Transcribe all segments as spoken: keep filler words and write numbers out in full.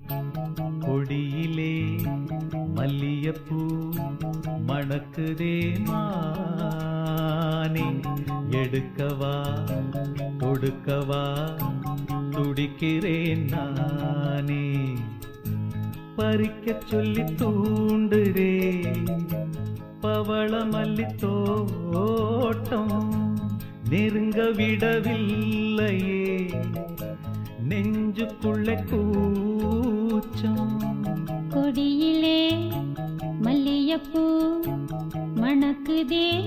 கொடியிலே மல்லியப்பூ மணக்குதே மானே, எடுக்கவா கொடுக்கவா துடிக்கிறேன் நானே. பறிக்க சொல்லி தூண்டுதே பவள மல்லி தோட்டம், நெருங்க விடவில்லையே நெஞ்சுக்குள்ள கூச்சம். கொடியிலே மல்லியப்பூ மணக்குதே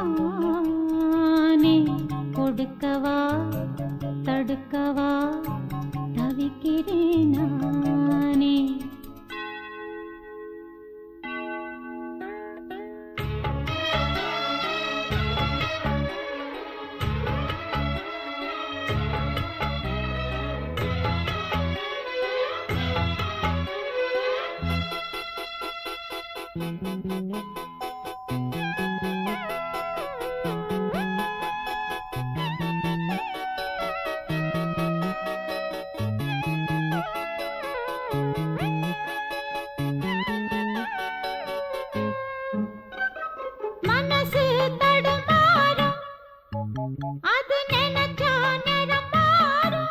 மானே, கொடுக்கவா தடுக்கவா தவிக்கிறேன் நானே. மனசு தடுமாறும், அது நினைச்சா நேரம் மாறும்.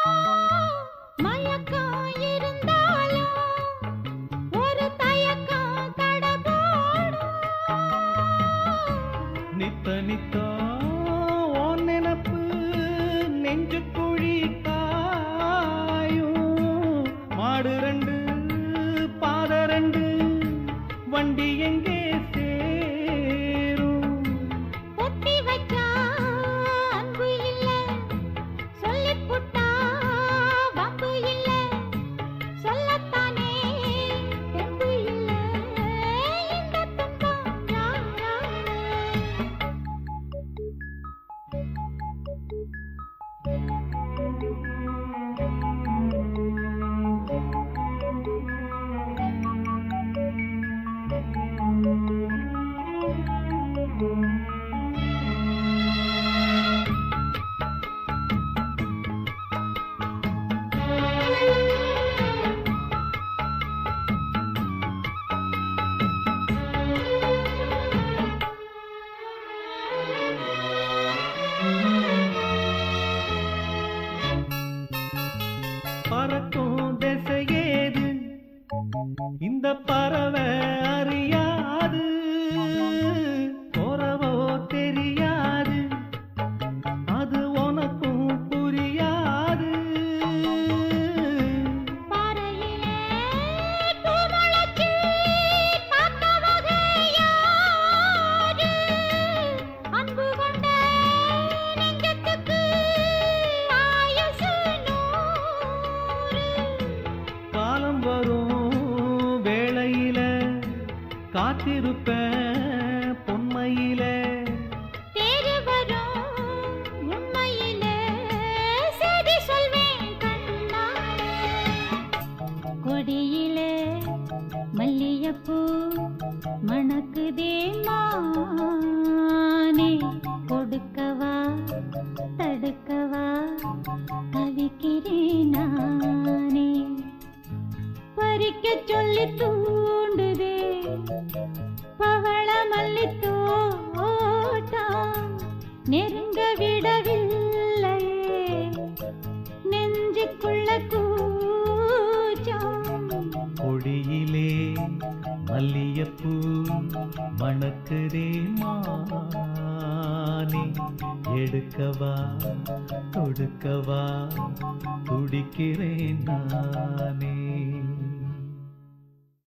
மயக்கம் இருந்தாலும் ஒரு தயக்கம் தடபோடும். நித்த நித்தா உன் நினப்பு நெஞ்சு குழி காயும். மாடு ரெண்டு பாத ரெண்டு வண்டி எங்கே சேரும்? ஒத்தி வச்சா அன்பு இல்ல, சொல்லிப் புட்டா வம்பு இல்ல. சொல்லத்தானே தெம்பு இல்ல, இந்த துன்பம் யாரால? பறக்கும் திசையேது இந்த பறவை அறியாது, போறவோ தெரியாது, அது உனக்கும் புரியாது. பாறையிலே பூ முளைச்சு பார்த்த வகை யாரு? அன்பு கொண்ட நெஞ்சத்துக்கு ஆயுசு நூறு. காலம் வரும் வேளையில காத்திருப்பேன் பொன்மையில. தேறு வரும் உண்மையிலே செய்தி சொல்வேன் கண்ணாலே. கொடியிலே மல்லியப்பூ மணக்குதே மானே, கொடுக்கவா தடுக்கவா தவிக்கிறேன் நானே. பறிக்க சொல்லி தூண்டுதே பவள மல்லி தோட்டம், நெருங்க விடவில்லையே நெஞ்சுக்குள்ள கூச்சம். கொடியிலே மல்லியப்பூ மணக்குதே மானே, எடுக்கவா கொடுக்கவா துடிக்கிறேன் நானே.